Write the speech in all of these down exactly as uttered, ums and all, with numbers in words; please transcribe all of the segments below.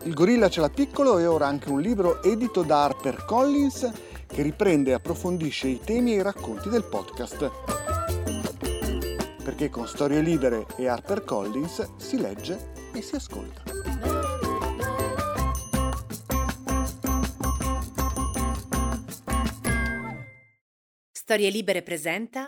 Il gorilla ce l'ha piccolo è ora anche un libro edito da HarperCollins che riprende e approfondisce i temi e i racconti del podcast. Perché con Storie Libere e HarperCollins si legge e si ascolta. Storie Libere presenta.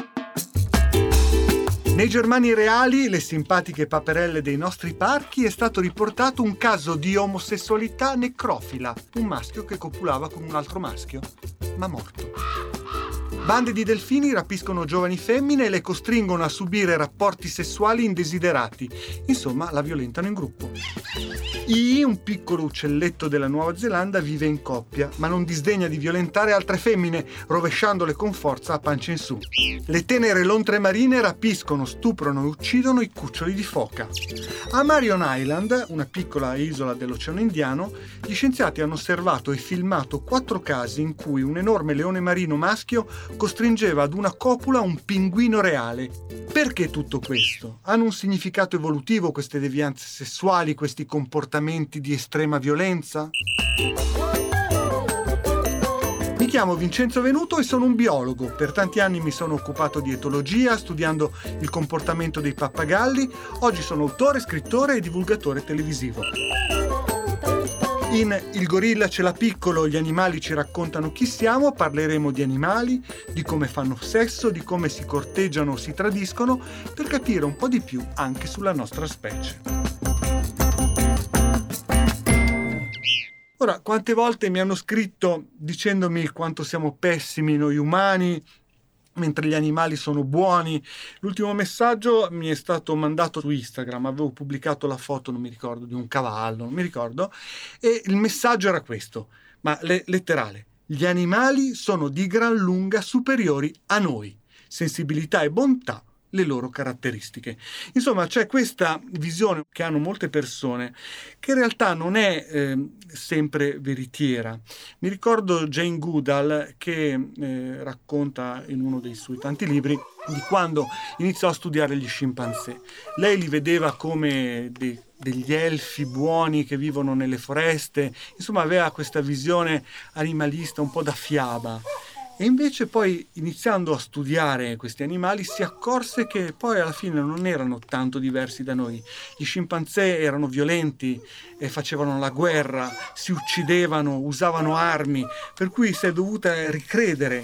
Nei Germani reali, le simpatiche paperelle dei nostri parchi, è stato riportato un caso di omosessualità necrofila, un maschio che copulava con un altro maschio, ma morto. Bande di delfini rapiscono giovani femmine e le costringono a subire rapporti sessuali indesiderati, insomma la violentano in gruppo. I, un piccolo uccelletto della Nuova Zelanda, vive in coppia, ma non disdegna di violentare altre femmine, rovesciandole con forza a pancia in su. Le tenere lontre marine rapiscono, stuprano e uccidono i cuccioli di foca. A Marion Island, una piccola isola dell'Oceano Indiano, gli scienziati hanno osservato e filmato quattro casi in cui un enorme leone marino maschio costringeva ad una copula un pinguino reale. Perché tutto questo? Hanno un significato evolutivo queste devianze sessuali, questi comportamenti di estrema violenza? Mi chiamo Vincenzo Venuto e sono un biologo. Per tanti anni mi sono occupato di etologia, studiando il comportamento dei pappagalli. Oggi sono autore, scrittore e divulgatore televisivo. In Il gorilla ce l'ha piccolo, gli animali ci raccontano chi siamo, parleremo di animali, di come fanno sesso, di come si corteggiano o si tradiscono, per capire un po' di più anche sulla nostra specie. Ora, quante volte mi hanno scritto dicendomi quanto siamo pessimi noi umani, mentre gli animali sono buoni. L'ultimo messaggio mi è stato mandato su Instagram, avevo pubblicato la foto, non mi ricordo, di un cavallo, non mi ricordo, e il messaggio era questo, ma le- letterale: gli animali sono di gran lunga superiori a noi, sensibilità e bontà le loro caratteristiche. Insomma, c'è questa visione che hanno molte persone che in realtà non è eh, sempre veritiera. Mi ricordo Jane Goodall che eh, racconta in uno dei suoi tanti libri di quando iniziò a studiare gli scimpanzé. Lei li vedeva come dei degli elfi buoni che vivono nelle foreste, insomma aveva questa visione animalista un po' da fiaba. E invece poi, iniziando a studiare questi animali, si accorse che poi alla fine non erano tanto diversi da noi. Gli scimpanzé erano violenti e facevano la guerra, si uccidevano, usavano armi, per cui si è dovuta ricredere.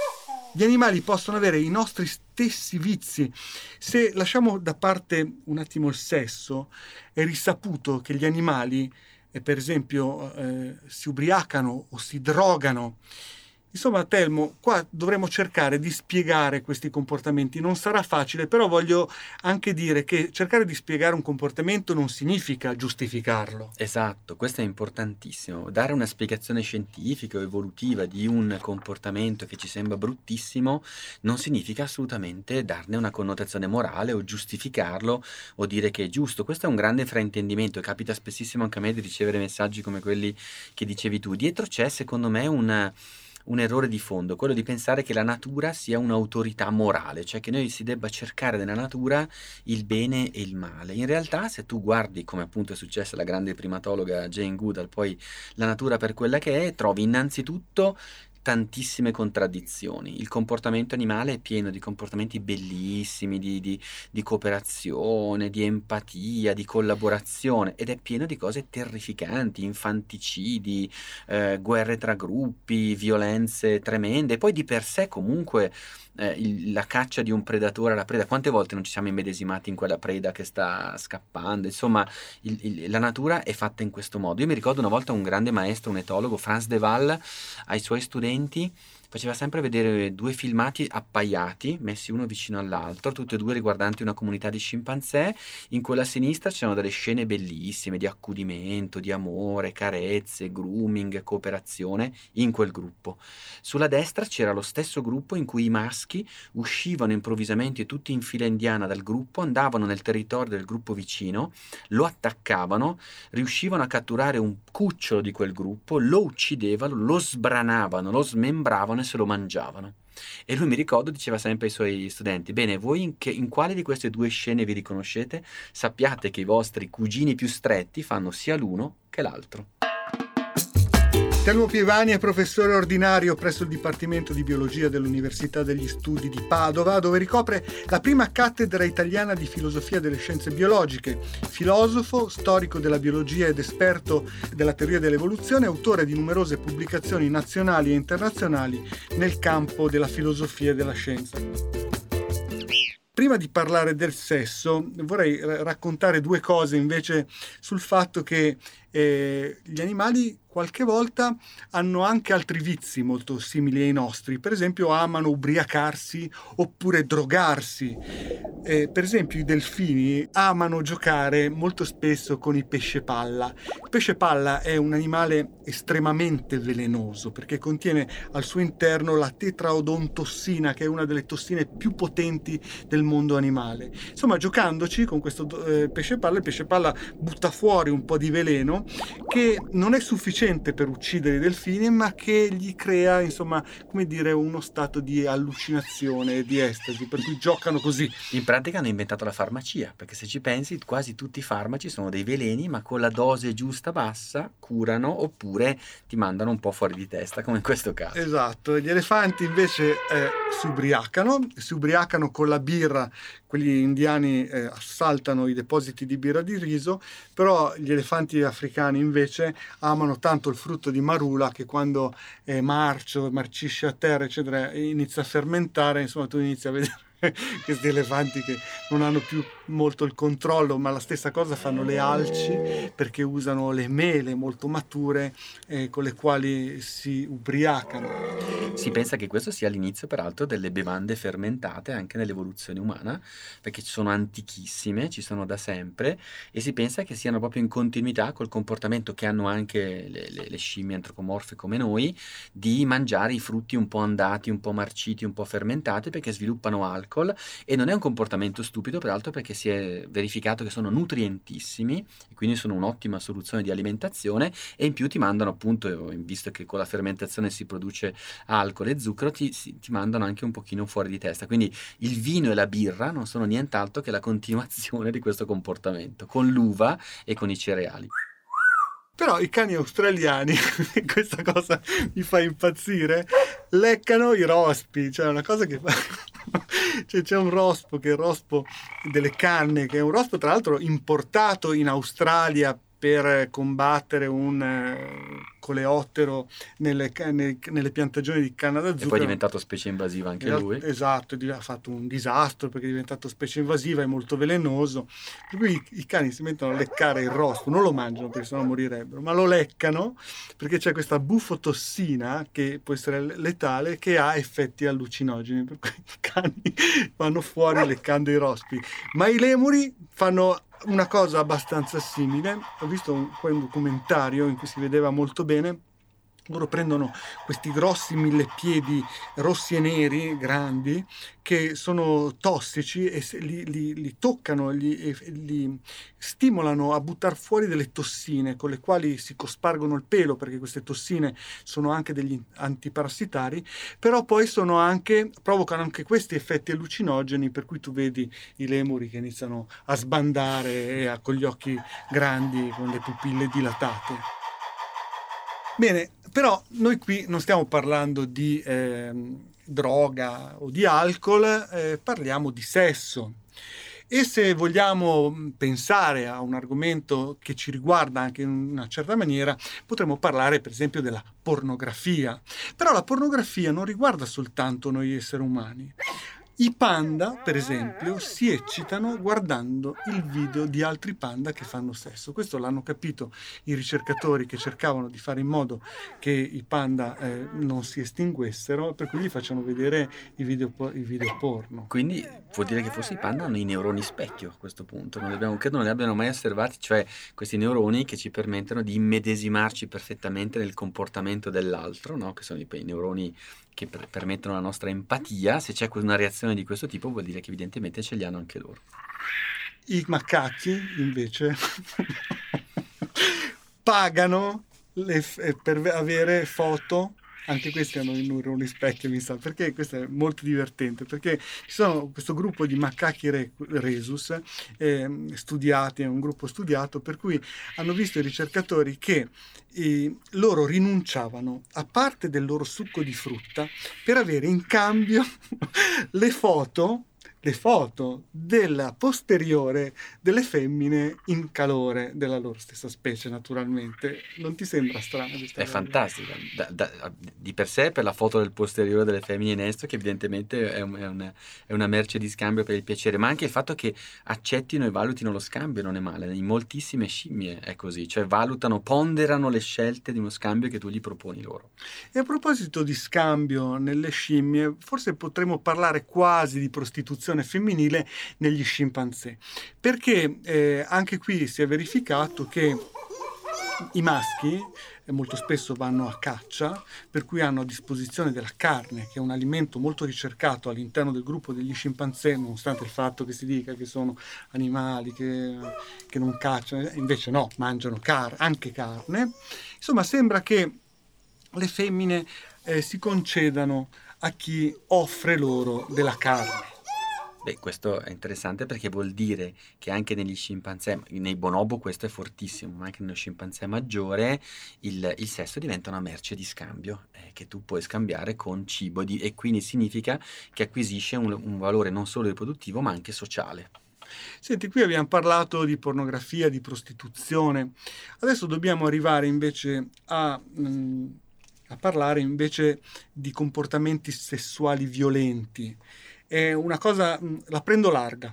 Gli animali possono avere i nostri stessi vizi. Se lasciamo da parte un attimo il sesso, è risaputo che gli animali, eh, per esempio, eh, si ubriacano o si drogano. Insomma, Telmo, qua dovremo cercare di spiegare questi comportamenti. Non sarà facile, però voglio anche dire che cercare di spiegare un comportamento non significa giustificarlo. Esatto, questo è importantissimo. Dare una spiegazione scientifica o evolutiva di un comportamento che ci sembra bruttissimo non significa assolutamente darne una connotazione morale o giustificarlo o dire che è giusto. Questo è un grande fraintendimento e capita spessissimo anche a me di ricevere messaggi come quelli che dicevi tu. Dietro c'è, secondo me, un... un errore di fondo, quello di pensare che la natura sia un'autorità morale, cioè che noi si debba cercare nella natura il bene e il male. In realtà, se tu guardi, come appunto è successo alla grande primatologa Jane Goodall, poi la natura per quella che è, trovi innanzitutto tantissime contraddizioni. Il comportamento animale è pieno di comportamenti bellissimi, di, di, di cooperazione, di empatia, di collaborazione, ed è pieno di cose terrificanti, infanticidi, eh, guerre tra gruppi, violenze tremende. Poi di per sé comunque eh, il, la caccia di un predatore alla preda, quante volte non ci siamo immedesimati in quella preda che sta scappando? Insomma, il, il, la natura è fatta in questo modo. Io mi ricordo una volta un grande maestro, un etologo, Frans de Waal, ai suoi studenti faceva sempre vedere due filmati appaiati, messi uno vicino all'altro, tutti e due riguardanti una comunità di scimpanzé. In quella a sinistra c'erano delle scene bellissime di accudimento, di amore, carezze, grooming, cooperazione in quel gruppo. Sulla destra c'era lo stesso gruppo in cui i maschi uscivano improvvisamente tutti in fila indiana dal gruppo, andavano nel territorio del gruppo vicino, lo attaccavano, riuscivano a catturare un cucciolo di quel gruppo, lo uccidevano, lo sbranavano, lo smembravano e se lo mangiavano. E lui, mi ricordo, diceva sempre ai suoi studenti: bene, voi in, che, in quale di queste due scene vi riconoscete? Sappiate che i vostri cugini più stretti fanno sia l'uno che l'altro. Telmo Pievani è professore ordinario presso il Dipartimento di Biologia dell'Università degli Studi di Padova, dove ricopre la prima cattedra italiana di filosofia delle scienze biologiche. Filosofo, storico della biologia ed esperto della teoria dell'evoluzione, autore di numerose pubblicazioni nazionali e internazionali nel campo della filosofia e della scienza. Prima di parlare del sesso, vorrei raccontare due cose invece sul fatto che eh, gli animali qualche volta hanno anche altri vizi molto simili ai nostri. Per esempio amano ubriacarsi oppure drogarsi. Eh, per esempio i delfini amano giocare molto spesso con i pesce palla. Il pesce palla è un animale estremamente velenoso perché contiene al suo interno la tetraodontossina, che è una delle tossine più potenti del mondo animale. Insomma, giocandoci con questo eh, pesce palla, il pesce palla butta fuori un po' di veleno che non è sufficiente per uccidere i delfini, ma che gli crea, insomma, come dire, uno stato di allucinazione e di estasi, per cui giocano così. In pratica hanno inventato la farmacia, perché se ci pensi quasi tutti i farmaci sono dei veleni, ma con la dose giusta bassa curano oppure ti mandano un po' fuori di testa, come in questo caso. Esatto, gli elefanti invece eh, si ubriacano, si ubriacano con la birra. Quelli indiani eh, assaltano i depositi di birra di riso, però gli elefanti africani invece amano tanto il frutto di marula che quando è marcio, marcisce a terra, eccetera, inizia a fermentare, insomma tu inizi a vedere questi elefanti che non hanno più molto il controllo, ma la stessa cosa fanno le alci, perché usano le mele molto mature eh, con le quali si ubriacano. Si pensa che questo sia l'inizio peraltro delle bevande fermentate anche nell'evoluzione umana, perché sono antichissime, ci sono da sempre, e si pensa che siano proprio in continuità col comportamento che hanno anche le, le, le scimmie antropomorfe come noi, di mangiare i frutti un po' andati, un po' marciti, un po' fermentati, perché sviluppano alcol. E non è un comportamento stupido peraltro, perché si è verificato che sono nutrientissimi e quindi sono un'ottima soluzione di alimentazione, e in più ti mandano, appunto, visto che con la fermentazione si produce alcol e zucchero, ti, ti mandano anche un pochino fuori di testa. Quindi il vino e la birra non sono nient'altro che la continuazione di questo comportamento, con l'uva e con i cereali. Però i cani australiani, questa cosa mi fa impazzire, leccano i rospi, cioè una cosa che fa... Cioè, c'è un rospo che è il rospo delle canne, che è un rospo tra l'altro importato in Australia per combattere un eh, coleottero nelle, nelle, nelle piantagioni di canna da zucchero. E poi è diventato specie invasiva anche lui. Esatto, ha fatto un disastro perché è diventato specie invasiva, è molto velenoso. Per cui i, i cani si mettono a leccare il rospo, non lo mangiano perché sennò morirebbero, ma lo leccano perché c'è questa bufotossina che può essere letale, che ha effetti allucinogeni, per cui i cani vanno fuori leccando i rospi. Ma i lemuri fanno una cosa abbastanza simile. Ho visto un, un documentario in cui si vedeva molto bene. Loro prendono questi grossi millepiedi rossi e neri, grandi, che sono tossici, e li, li, li toccano, li, li stimolano a buttare fuori delle tossine con le quali si cospargono il pelo, perché queste tossine sono anche degli antiparassitari, però poi sono anche, provocano anche questi effetti allucinogeni, per cui tu vedi i lemuri che iniziano a sbandare e a, con gli occhi grandi, con le pupille dilatate. Bene, però noi qui non stiamo parlando di eh, droga o di alcol, eh, parliamo di sesso. E se vogliamo pensare a un argomento che ci riguarda anche in una certa maniera, potremmo parlare per esempio della pornografia. Però la pornografia non riguarda soltanto noi esseri umani. I panda, per esempio, si eccitano guardando il video di altri panda che fanno sesso. Questo l'hanno capito i ricercatori che cercavano di fare in modo che i panda eh, non si estinguessero, per cui gli facciano vedere i video, i video porno. Quindi vuol dire che forse i panda hanno i neuroni specchio a questo punto, non li abbiamo, credo non li abbiano mai osservati, cioè questi neuroni che ci permettono di immedesimarci perfettamente nel comportamento dell'altro, no? Che sono i, i neuroni che per- permettono la nostra empatia. Se c'è una reazione di questo tipo vuol dire che evidentemente ce li hanno anche loro. I macachi invece pagano le, per avere foto Anche questi hanno i neuroni specchio, mi sa, perché questo è molto divertente, perché ci sono questo gruppo di macachi re- rhesus eh, studiati, è un gruppo studiato, per cui hanno visto i ricercatori che eh, loro rinunciavano a parte del loro succo di frutta per avere in cambio le foto le foto della posteriore delle femmine in calore della loro stessa specie, naturalmente. Non ti sembra strana questa È cosa? fantastica. Da- da- di per sé, per la foto del posteriore delle femmine in estro, che evidentemente è, un- è una, è una merce di scambio per il piacere, ma anche il fatto che accettino e valutino lo scambio non è male. In moltissime scimmie è così, cioè valutano, ponderano le scelte di uno scambio che tu gli proponi loro. E a proposito di scambio nelle scimmie, forse potremmo parlare quasi di prostituzione femminile negli scimpanzé, perché eh, anche qui si è verificato che i maschi eh, molto spesso vanno a caccia, per cui hanno a disposizione della carne, che è un alimento molto ricercato all'interno del gruppo degli scimpanzé, nonostante il fatto che si dica che sono animali che, che non cacciano, invece no, mangiano car- anche carne. Insomma, sembra che le femmine eh, si concedano a chi offre loro della carne. Beh, questo è interessante perché vuol dire che anche negli scimpanzé, nei bonobo questo è fortissimo, ma anche nello scimpanzé maggiore il, il sesso diventa una merce di scambio eh, che tu puoi scambiare con cibo di- e quindi significa che acquisisce un, un valore non solo riproduttivo ma anche sociale. Senti, qui abbiamo parlato di pornografia, di prostituzione. Adesso dobbiamo arrivare invece a, mm, a parlare invece di comportamenti sessuali violenti. È una cosa, mm, la prendo larga.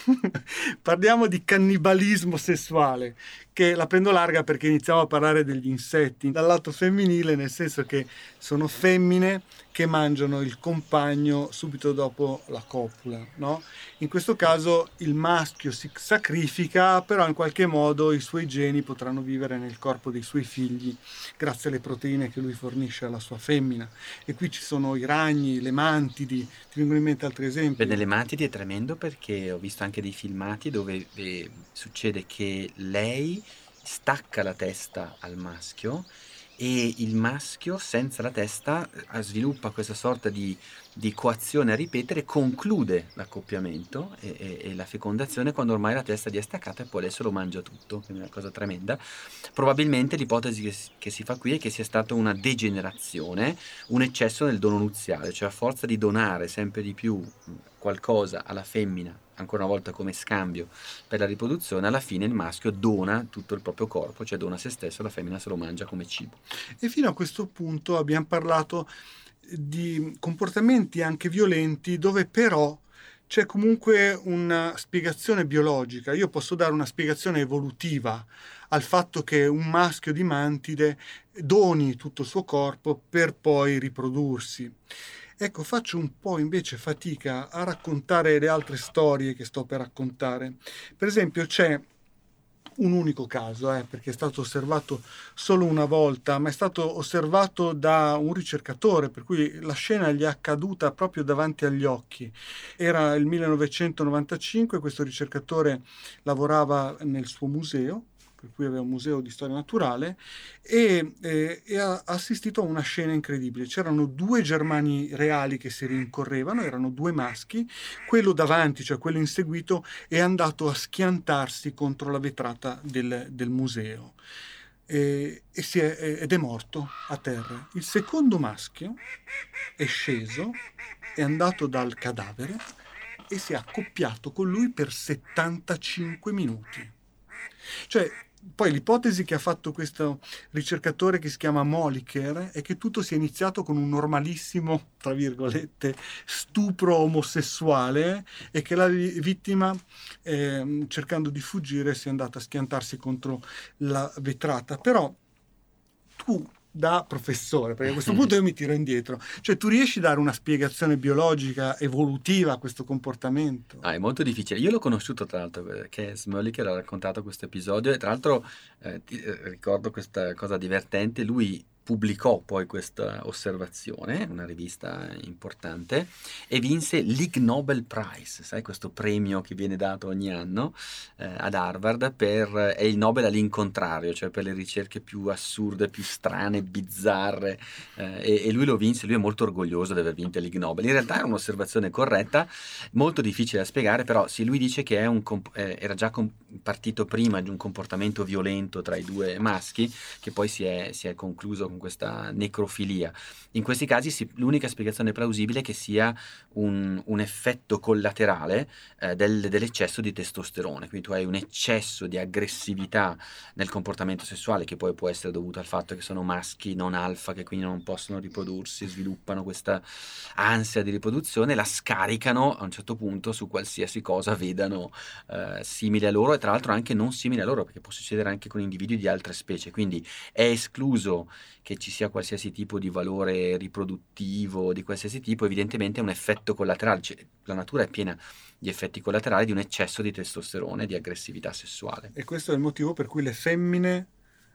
Parliamo di cannibalismo sessuale, che la prendo larga perché iniziamo a parlare degli insetti dal lato femminile, nel senso che sono femmine che mangiano il compagno subito dopo la copula, no? In questo caso il maschio si sacrifica, però in qualche modo i suoi geni potranno vivere nel corpo dei suoi figli grazie alle proteine che lui fornisce alla sua femmina. E qui ci sono i ragni, le mantidi, ti vengono in mente altri esempi? Beh, nelle mantidi è tremendo perché ho visto anche dei filmati dove eh, succede che lei stacca la testa al maschio e il maschio senza la testa eh, sviluppa questa sorta di, di coazione a ripetere, conclude l'accoppiamento e, e- e la fecondazione quando ormai la testa gli è staccata e poi lei se lo mangia tutto, quindi è una cosa tremenda. Probabilmente l'ipotesi che, si- che si fa qui è che sia stata una degenerazione, un eccesso nel dono nuziale, cioè a forza di donare sempre di più mh, qualcosa alla femmina, ancora una volta come scambio per la riproduzione, alla fine il maschio dona tutto il proprio corpo, cioè dona se stesso, la femmina se lo mangia come cibo. E fino a questo punto abbiamo parlato di comportamenti anche violenti dove però c'è comunque una spiegazione biologica. Io posso dare una spiegazione evolutiva al fatto che un maschio di mantide doni tutto il suo corpo per poi riprodursi. Ecco, faccio un po' invece fatica a raccontare le altre storie che sto per raccontare. Per esempio, c'è un unico caso, eh, perché è stato osservato solo una volta, ma è stato osservato da un ricercatore, per cui la scena gli è accaduta proprio davanti agli occhi. Era il millenovecentonovantacinque, questo ricercatore lavorava nel suo museo, per cui aveva un museo di storia naturale, e, eh, e ha assistito a una scena incredibile. C'erano due germani reali che si rincorrevano, erano due maschi, quello davanti, cioè quello inseguito, è andato a schiantarsi contro la vetrata del, del museo e, e si è, ed è morto a terra. Il secondo maschio è sceso, è andato dal cadavere e si è accoppiato con lui per settantacinque minuti. Cioè, poi l'ipotesi che ha fatto questo ricercatore che si chiama Moliker è che tutto sia iniziato con un normalissimo, tra virgolette, stupro omosessuale e che la vittima, eh, cercando di fuggire, sia andata a schiantarsi contro la vetrata. Però tu, da professore, perché a questo punto io mi tiro indietro, cioè tu riesci a dare una spiegazione biologica evolutiva a questo comportamento? Ah, è molto difficile. Io l'ho conosciuto tra l'altro perché Smolic ha raccontato questo episodio e tra l'altro eh, ti- eh, ricordo questa cosa divertente. Lui pubblicò poi questa osservazione, una rivista importante, e vinse l'Ig Nobel Prize, sai, questo premio che viene dato ogni anno eh, ad Harvard per, è il Nobel all'incontrario, cioè per le ricerche più assurde, più strane, bizzarre, eh, e, e lui lo vinse, lui è molto orgoglioso di aver vinto l'Ig Nobel. In realtà era un'osservazione corretta, molto difficile da spiegare, però sì, lui dice che è un comp- eh, era già com- partito prima di un comportamento violento tra i due maschi, che poi si è, si è concluso con questa necrofilia. In questi casi si, l'unica spiegazione plausibile è che sia un, un effetto collaterale eh, del, dell'eccesso di testosterone, quindi tu hai un eccesso di aggressività nel comportamento sessuale, che poi può essere dovuto al fatto che sono maschi non alfa, che quindi non possono riprodursi, sviluppano questa ansia di riproduzione, la scaricano a un certo punto su qualsiasi cosa vedano eh, simile a loro, e tra l'altro anche non simile a loro, perché può succedere anche con individui di altre specie, quindi è escluso che ci sia qualsiasi tipo di valore riproduttivo di qualsiasi tipo. Evidentemente è un effetto collaterale, cioè, la natura è piena di effetti collaterali di un eccesso di testosterone, di aggressività sessuale. E questo è il motivo per cui le femmine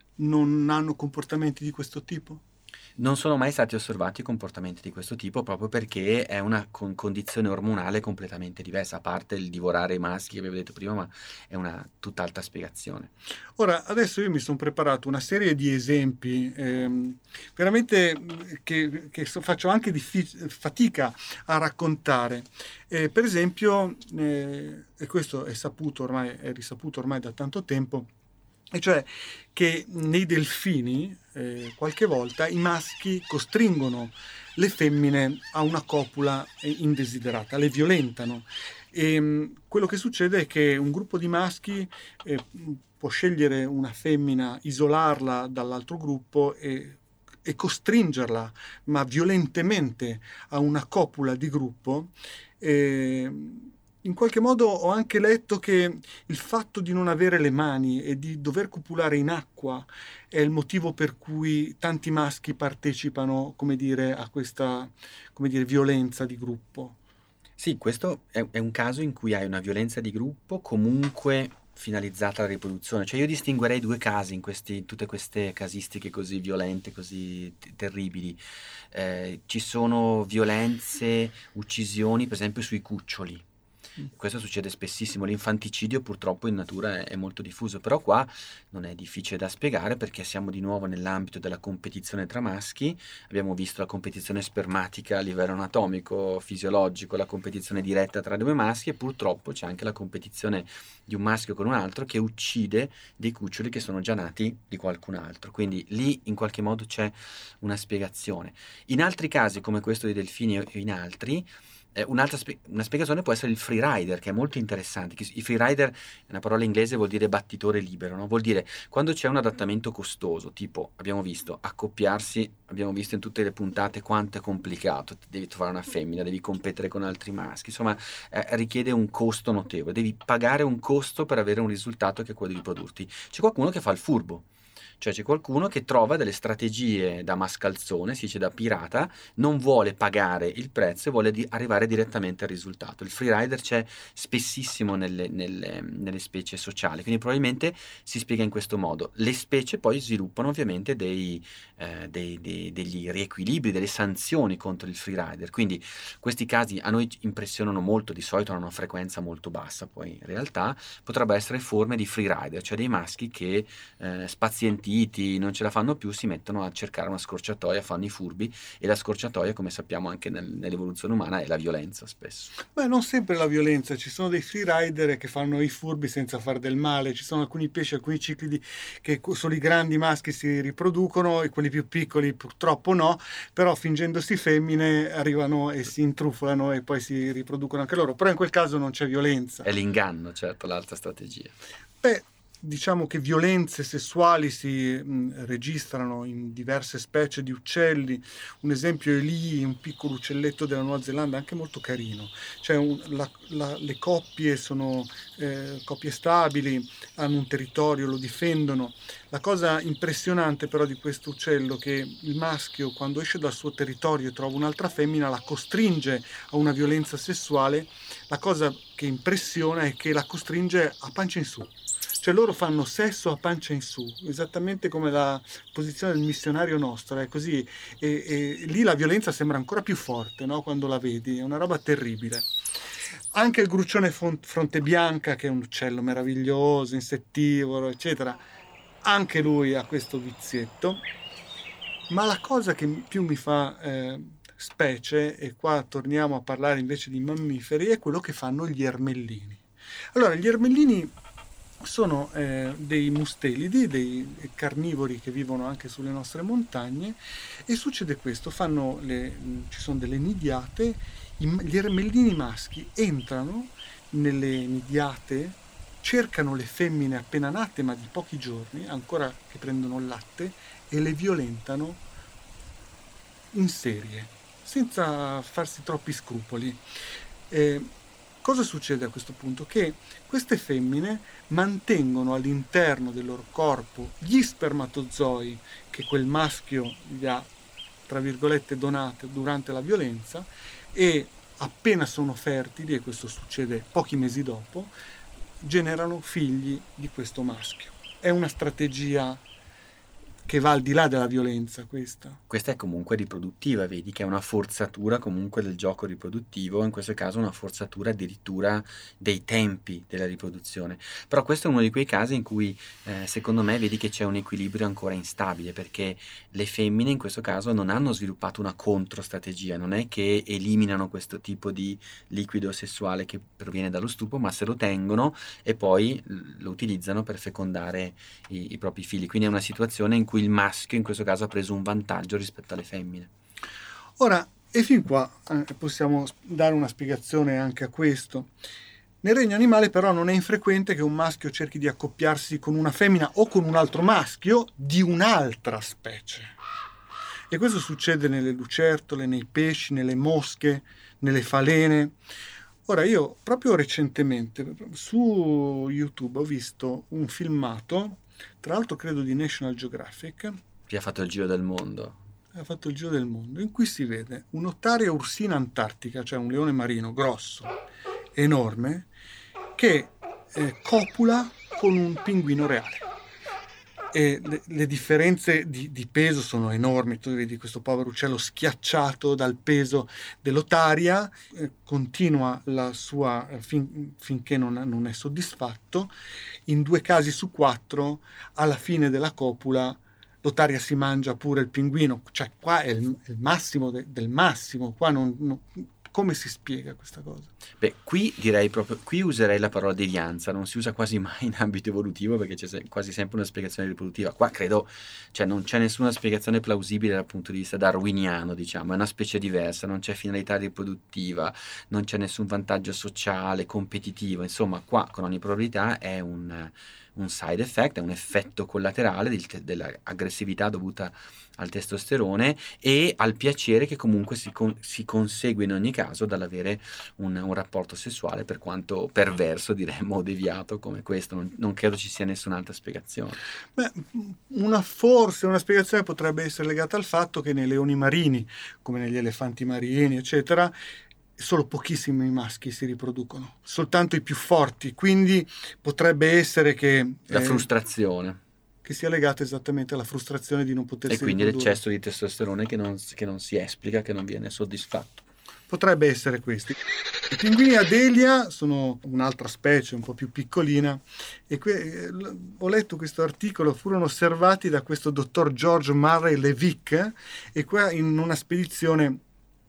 non hanno comportamenti di questo tipo? Non sono mai stati osservati comportamenti di questo tipo, proprio perché è una con- condizione ormonale completamente diversa, a parte il divorare i maschi che avevo detto prima, ma è una tutt'altra spiegazione. Ora, adesso io mi sono preparato una serie di esempi ehm, veramente mh, che, che so- faccio anche diffic- fatica a raccontare. Eh, per esempio, eh, e questo è saputo ormai, è risaputo ormai da tanto tempo, e cioè che nei delfini eh, qualche volta i maschi costringono le femmine a una copula eh, indesiderata, le violentano. E mh, quello che succede è che un gruppo di maschi eh, può scegliere una femmina, isolarla dall'altro gruppo e, e costringerla, ma violentemente, a una copula di gruppo. E, in qualche modo ho anche letto che il fatto di non avere le mani e di dover copulare in acqua è il motivo per cui tanti maschi partecipano, come dire, a questa, come dire, violenza di gruppo. Sì, questo è, è un caso in cui hai una violenza di gruppo comunque finalizzata alla riproduzione. Cioè io distinguerei due casi in questi, in tutte queste casistiche così violente, così t- terribili. Eh, ci sono violenze, uccisioni, per esempio sui cuccioli. Questo succede spessissimo, l'infanticidio purtroppo in natura è, è molto diffuso, però qua non è difficile da spiegare perché siamo di nuovo nell'ambito della competizione tra maschi, abbiamo visto la competizione spermatica a livello anatomico, fisiologico, la competizione diretta tra due maschi, e purtroppo c'è anche la competizione di un maschio con un altro che uccide dei cuccioli che sono già nati di qualcun altro, quindi lì in qualche modo c'è una spiegazione. In altri casi come questo dei delfini e in altri, eh, un'altra spie- una spiegazione può essere il freerider, che è molto interessante. Che il freerider è una parola inglese, vuol dire battitore libero, no? Vuol dire quando c'è un adattamento costoso, tipo abbiamo visto accoppiarsi, abbiamo visto in tutte le puntate quanto è complicato, devi trovare una femmina, devi competere con altri maschi, insomma eh, richiede un costo notevole, devi pagare un costo per avere un risultato che è quello di riprodurti. C'è qualcuno che fa il furbo. Cioè c'è qualcuno che trova delle strategie da mascalzone, si dice da pirata, non vuole pagare il prezzo e vuole di- arrivare direttamente al risultato. Il freerider c'è spessissimo nelle, nelle- nelle specie sociali, quindi probabilmente si spiega in questo modo. Le specie poi sviluppano ovviamente dei, eh, dei- dei- degli riequilibri, delle sanzioni contro il freerider, quindi questi casi a noi impressionano molto, di solito hanno una frequenza molto bassa, poi in realtà potrebbero essere forme di freerider, cioè dei maschi che eh, spazientiti, non ce la fanno più, si mettono a cercare una scorciatoia, fanno i furbi, e la scorciatoia, come sappiamo anche nel- nell'evoluzione umana, è la violenza spesso. Beh, non sempre la violenza, ci sono dei freerider che fanno i furbi senza far del male, ci sono alcuni pesci, alcuni ciclidi che co- solo i grandi maschi si riproducono e quelli più piccoli purtroppo no, però fingendosi femmine arrivano e si intrufolano e poi si riproducono anche loro, però in quel caso non c'è violenza. È l'inganno, certo, l'altra strategia. Beh, diciamo che violenze sessuali si mh, registrano in diverse specie di uccelli. Un esempio è lì, un piccolo uccelletto della Nuova Zelanda, anche molto carino. Cioè un- la- la- le coppie sono eh, coppie stabili, hanno un territorio, lo difendono. La cosa impressionante però di questo uccello è che il maschio, quando esce dal suo territorio e trova un'altra femmina, la costringe a una violenza sessuale. La cosa che impressiona è che la costringe a pancia in su. cioè loro fanno sesso a pancia in su, esattamente come la posizione del missionario nostro, è così, e, e lì la violenza sembra ancora più forte, no? Quando la vedi, è una roba terribile. Anche il gruccione fronte bianca, che è un uccello meraviglioso, insettivoro, eccetera, anche lui ha questo vizietto. Ma la cosa che più mi fa eh, specie, e qua torniamo a parlare invece di mammiferi, è quello che fanno gli ermellini. Allora, gli ermellini sono eh, dei mustelidi, dei carnivori che vivono anche sulle nostre montagne, e succede questo, fanno le, ci sono delle nidiate, gli ermellini maschi entrano nelle nidiate, cercano le femmine appena nate ma di pochi giorni, ancora che prendono il latte, e le violentano in serie, senza farsi troppi scrupoli. Eh, cosa succede a questo punto? Che queste femmine mantengono all'interno del loro corpo gli spermatozoi che quel maschio gli ha, tra virgolette, donato durante la violenza, e appena sono fertili, e questo succede pochi mesi dopo, generano figli di questo maschio. È una strategia che va al di là della violenza, questa. Questa è comunque riproduttiva, vedi che è una forzatura comunque del gioco riproduttivo, in questo caso una forzatura addirittura dei tempi della riproduzione. Però questo è uno di quei casi in cui eh, secondo me vedi che c'è un equilibrio ancora instabile, perché le femmine in questo caso non hanno sviluppato una controstrategia, non è che eliminano questo tipo di liquido sessuale che proviene dallo stupro, ma se lo tengono e poi lo utilizzano per fecondare i, i propri figli. Quindi è una situazione in cui il maschio in questo caso ha preso un vantaggio rispetto alle femmine. Ora, e fin qua eh, possiamo dare una spiegazione anche a questo. Nel regno animale però non è infrequente che un maschio cerchi di accoppiarsi con una femmina o con un altro maschio di un'altra specie. E questo succede nelle lucertole, nei pesci, nelle mosche, nelle falene. Ora, io proprio recentemente su YouTube ho visto un filmato, tra l'altro credo di National Geographic, che ha fatto il giro del mondo. Ha fatto il giro del mondo, in cui si vede un'otaria ursina antartica, cioè un leone marino grosso, enorme, che eh, copula con un pinguino reale. E le, le differenze di, di peso sono enormi. Tu vedi questo povero uccello schiacciato dal peso dell'otaria, eh, continua la sua fin, finché non, non è soddisfatto. In due casi su quattro, alla fine della copula, l'otaria si mangia pure il pinguino. Cioè qua è il, il massimo de, del massimo. Qua non, non, come si spiega questa cosa? Beh, qui direi proprio, qui userei la parola devianza, non si usa quasi mai in ambito evolutivo perché c'è se- quasi sempre una spiegazione riproduttiva. Qua credo, cioè non c'è nessuna spiegazione plausibile dal punto di vista darwiniano, diciamo, è una specie diversa, non c'è finalità riproduttiva, non c'è nessun vantaggio sociale, competitivo, insomma qua con ogni probabilità è un, un side effect, è un effetto collaterale del, dell'aggressività dovuta al testosterone e al piacere che comunque si, con, si consegue in ogni caso dall'avere un, un rapporto sessuale, per quanto perverso diremmo o deviato come questo. Non, non credo ci sia nessun'altra spiegazione. Beh, una forse una spiegazione potrebbe essere legata al fatto che nei leoni marini, come negli elefanti marini, eccetera, solo pochissimi maschi si riproducono, soltanto i più forti, quindi potrebbe essere che La eh, frustrazione. che sia legata esattamente alla frustrazione di non potersi E quindi riprodurre. l'eccesso di testosterone che non, che non si esplica, che non viene soddisfatto. Potrebbe essere questo. I pinguini Adelia sono un'altra specie un po' più piccolina e que- ho letto questo articolo, furono osservati da questo dottor George Murray Levick e qua in una spedizione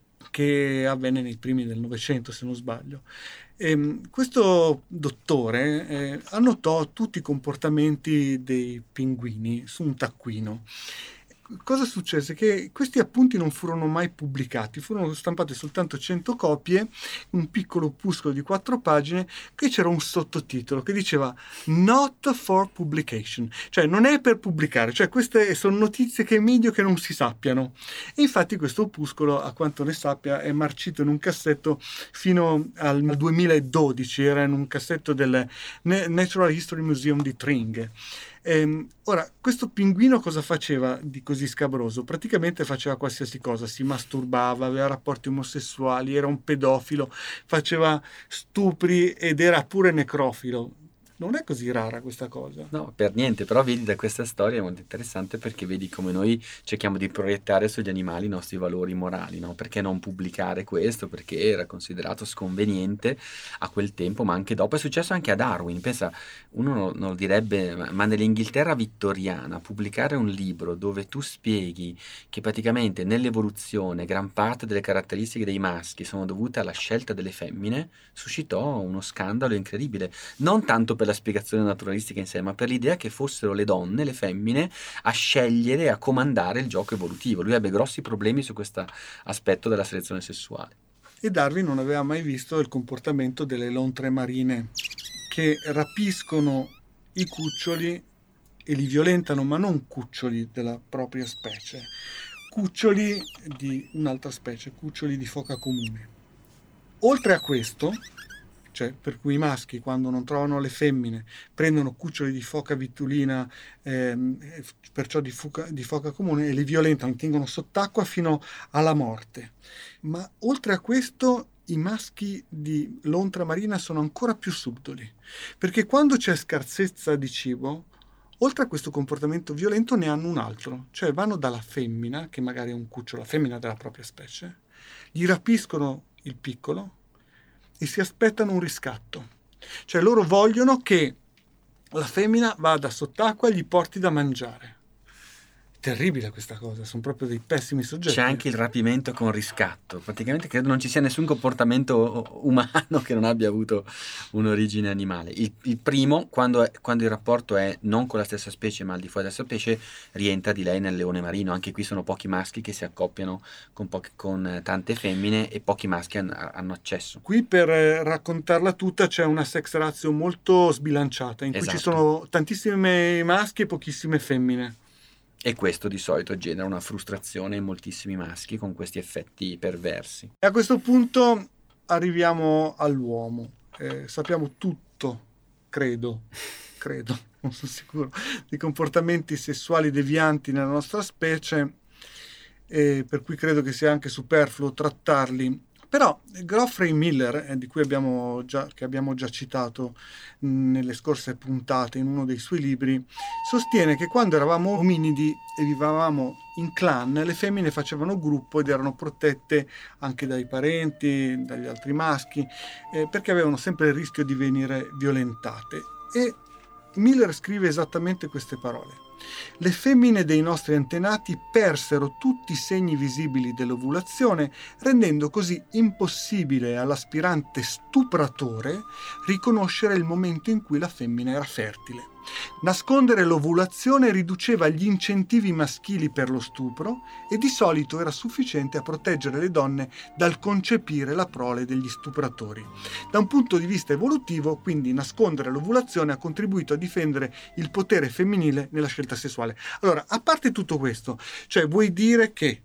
che avvenne nei primi del Novecento, se non sbaglio. E questo dottore eh, annotò tutti i comportamenti dei pinguini su un taccuino. Cosa successe? Che questi appunti non furono mai pubblicati, furono stampate soltanto cento copie, un piccolo opuscolo di quattro pagine, che c'era un sottotitolo che diceva Not for publication, cioè non è per pubblicare, cioè queste sono notizie che è meglio che non si sappiano. E infatti questo opuscolo, a quanto ne sappia, è marcito in un cassetto fino al duemiladodici, era in un cassetto del Natural History Museum di Tring. Ehm, ora, questo pinguino cosa faceva di così scabroso? Praticamente faceva qualsiasi cosa, si masturbava, aveva rapporti omosessuali, era un pedofilo, faceva stupri ed era pure necrofilo. non è così rara questa cosa. No, per niente, però vedi, da questa storia è molto interessante, perché vedi come noi cerchiamo di proiettare sugli animali i nostri valori morali, no? Perché non pubblicare questo? Perché era considerato sconveniente a quel tempo, ma anche dopo. È successo anche a Darwin. Pensa, uno non, non lo direbbe, ma ma nell'Inghilterra vittoriana pubblicare un libro dove tu spieghi che praticamente nell'evoluzione gran parte delle caratteristiche dei maschi sono dovute alla scelta delle femmine suscitò uno scandalo incredibile. Non tanto per la spiegazione naturalistica in sé, ma per l'idea che fossero le donne, le femmine, a scegliere e a comandare il gioco evolutivo. Lui ebbe grossi problemi su questo aspetto della selezione sessuale. E Darwin non aveva mai visto il comportamento delle lontre marine, che rapiscono i cuccioli e li violentano, ma non cuccioli della propria specie, cuccioli di un'altra specie, cuccioli di foca comune. Oltre a questo, cioè per cui i maschi, quando non trovano le femmine, prendono cuccioli di foca vitulina, ehm, perciò di, fuca, di foca comune, e li violentano, li tengono sott'acqua fino alla morte. Ma oltre a questo, i maschi di lontra marina sono ancora più subdoli, perché quando c'è scarsezza di cibo, oltre a questo comportamento violento ne hanno un altro, cioè vanno dalla femmina, che magari è un cucciolo, la femmina della propria specie, gli rapiscono il piccolo e si aspettano un riscatto. Cioè loro vogliono che la femmina vada sott'acqua e gli porti da mangiare. Terribile questa cosa, sono proprio dei pessimi soggetti. C'è anche il rapimento con riscatto. Praticamente credo non ci sia nessun comportamento umano che non abbia avuto un'origine animale. Il, il primo, quando, è, quando il rapporto è non con la stessa specie ma al di fuori della stessa specie, rientra di lei nel leone marino. Anche qui sono pochi maschi che si accoppiano con, pochi, con tante femmine, e pochi maschi hanno, hanno accesso. Qui, per eh, raccontarla tutta, c'è una sex ratio molto sbilanciata, in cui Esatto. ci sono tantissimi maschi e pochissime femmine. E questo di solito genera una frustrazione in moltissimi maschi, con questi effetti perversi. E a questo punto arriviamo all'uomo. Eh, sappiamo tutto, credo, credo, non sono sicuro, di comportamenti sessuali devianti nella nostra specie, eh, per cui credo che sia anche superfluo trattarli. Però Geoffrey Miller, eh, di cui abbiamo già, che abbiamo già citato mh, nelle scorse puntate in uno dei suoi libri, sostiene che quando eravamo ominidi e vivevamo in clan, le femmine facevano gruppo ed erano protette anche dai parenti, dagli altri maschi, eh, perché avevano sempre il rischio di venire violentate. E Miller scrive esattamente queste parole. Le femmine dei nostri antenati persero tutti i segni visibili dell'ovulazione, rendendo così impossibile all'aspirante stupratore riconoscere il momento in cui la femmina era fertile. Nascondere l'ovulazione riduceva gli incentivi maschili per lo stupro e di solito era sufficiente a proteggere le donne dal concepire la prole degli stupratori. Da un punto di vista evolutivo, quindi, nascondere l'ovulazione ha contribuito a difendere il potere femminile nella scelta sessuale. Allora, a parte tutto questo, cioè vuoi dire che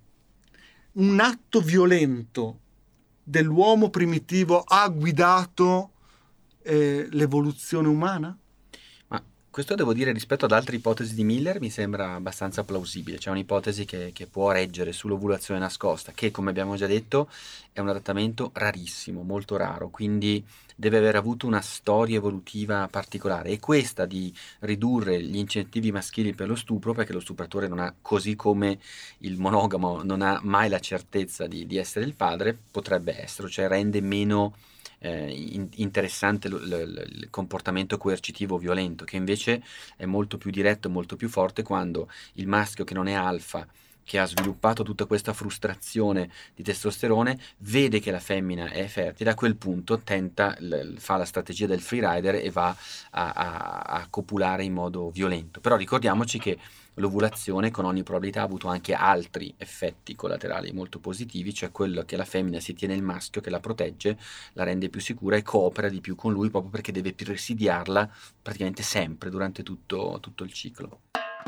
un atto violento dell'uomo primitivo ha guidato eh, l'evoluzione umana? Questo, devo dire, rispetto ad altre ipotesi di Miller mi sembra abbastanza plausibile. C'è un'ipotesi che, che può reggere sull'ovulazione nascosta, che, come abbiamo già detto, è un adattamento rarissimo, molto raro, quindi deve aver avuto una storia evolutiva particolare, e questa di ridurre gli incentivi maschili per lo stupro, perché lo stupratore non ha, così come il monogamo non ha mai la certezza di, di essere il padre, potrebbe essere, cioè rende meno Eh, in, interessante l, l, il comportamento coercitivo violento, che invece è molto più diretto, molto più forte quando il maschio, che non è alfa, che ha sviluppato tutta questa frustrazione di testosterone, vede che la femmina è fertile, a quel punto tenta, l, fa la strategia del freerider e va a, a, a copulare in modo violento. Però ricordiamoci che l'ovulazione con ogni probabilità ha avuto anche altri effetti collaterali molto positivi, cioè quello che la femmina si tiene il maschio, che la protegge, la rende più sicura e coopera di più con lui, proprio perché deve presidiarla praticamente sempre durante tutto, tutto il ciclo.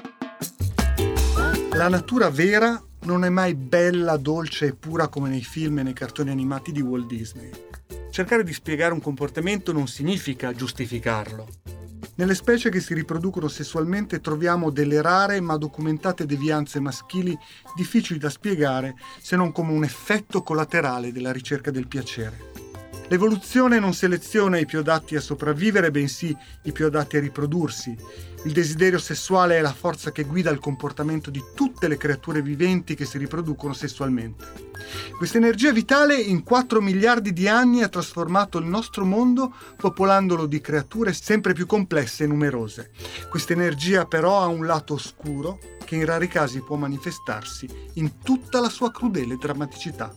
La natura vera non è mai bella, dolce e pura come nei film e nei cartoni animati di Walt Disney. Cercare di spiegare un comportamento non significa giustificarlo. Nelle specie che si riproducono sessualmente troviamo delle rare ma documentate devianze maschili difficili da spiegare se non come un effetto collaterale della ricerca del piacere. L'evoluzione non seleziona i più adatti a sopravvivere, bensì i più adatti a riprodursi. Il desiderio sessuale è la forza che guida il comportamento di tutte le creature viventi che si riproducono sessualmente. Questa energia vitale in quattro miliardi di anni ha trasformato il nostro mondo, popolandolo di creature sempre più complesse e numerose. Questa energia però ha un lato oscuro che in rari casi può manifestarsi in tutta la sua crudele drammaticità.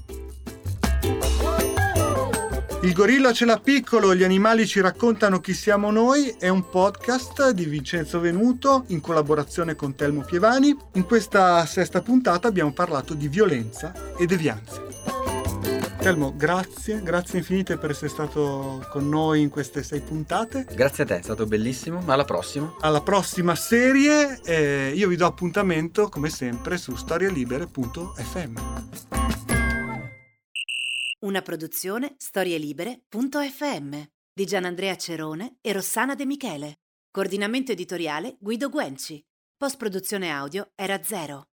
Il gorilla ce l'ha piccolo, gli animali ci raccontano chi siamo noi è un podcast di Vincenzo Venuto in collaborazione con Telmo Pievani. In questa sesta puntata abbiamo parlato di violenza e devianze. Telmo, grazie, grazie infinite per essere stato con noi in queste sei puntate. Grazie a te, è stato bellissimo, alla prossima. Alla prossima serie, eh, io vi do appuntamento come sempre su storielibere punto effe emme. Una produzione storielibere punto effe emme di Gianandrea Cerone e Rossana De Michele. Coordinamento editoriale Guido Guenci. Post produzione audio Era Zero.